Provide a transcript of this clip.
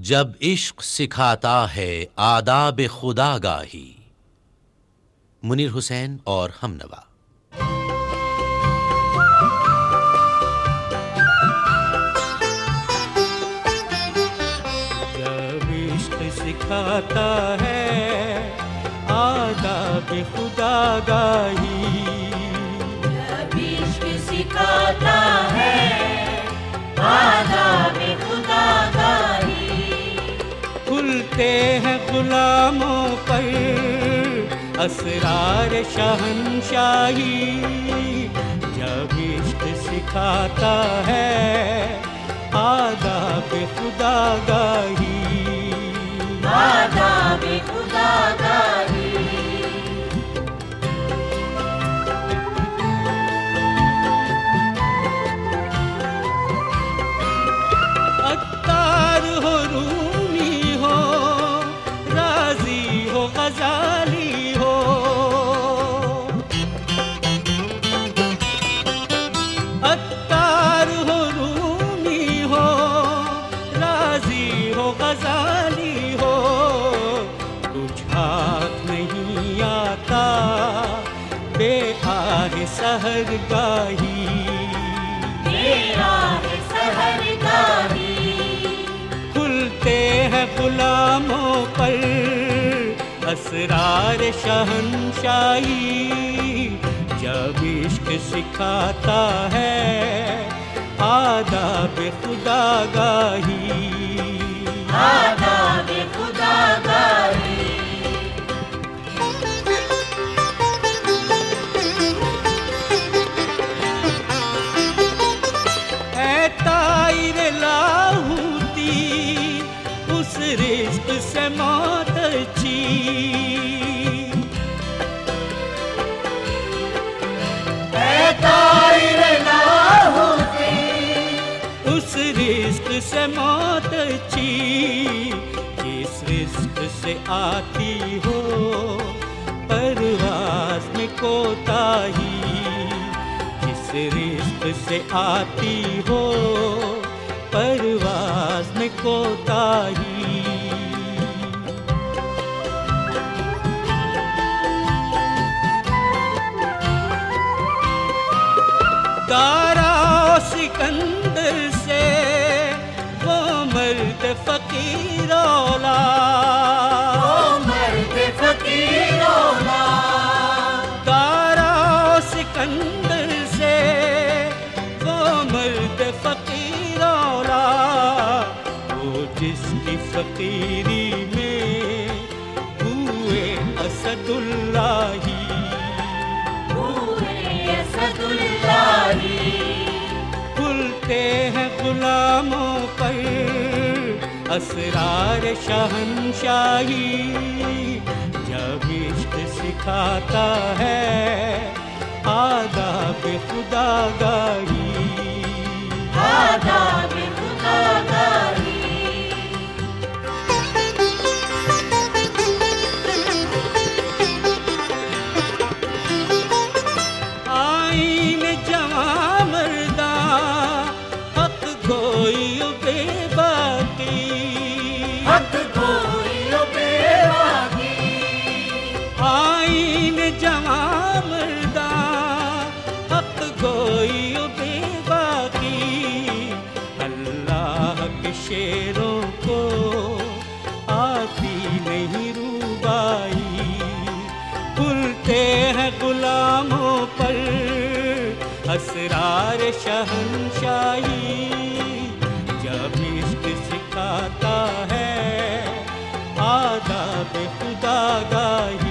जब इश्क सिखाता है आदाब खुदागाही। मुनीर हुसैन और हमनवा। जब इश्क सिखाता है आदाब खुदागाही, जब इश्क सिखाता है आदाब खुदागाही, खुलते हैं गुलामों पर असरार शहंशाही। जब इश्क सिखाता है आदाब खुदागाही, आदाब खुदागाही। अत्तार हो रूमी हो राजी हो गजाली हो, अत्तार हो रूमी हो राजी हो गजाली हो, कुछ हाथ नहीं आता बेआह सहरगाही, खुलते हैं गुलामों पर असरार शहंशाही। जब इश्क सिखाता है आदाब खुदागाही, आदाब खुदागाही। ताइर लाहूती उस रिश्क से मौत अच्छी, ताइर लाहूती उस रिश्क से मौत अच्छी, जिस रिश्क से आती हो परवाज़ में कोताही, जिस रिश्क से आती हो परवाज़ में कोताही। दारा सिकंदर से वो मर्द फकीर औला, मर्द फकीर औला, दारा सिकंदर से वो मर्द फकीर औला, वो जिसकी फकीरी में हुए असदुल्लाही, खुलते हैं गुलामों पर असरार शहंशाही। जब इश्क सिखाता है आदाब खुदागाही, आदाब खुदागाही। आईन जवां मर्दा हक गोई बेबाकी, हक गोई बेबाकी, आईन जवां मर्दा हक गोई बेबाकी। अल्लाह के शेरों को आती नहीं रूबाई, खुलते हैं गुलामों पर असरार शहंशाही। जब इश्क सिखाता है आदाब खुदागाही,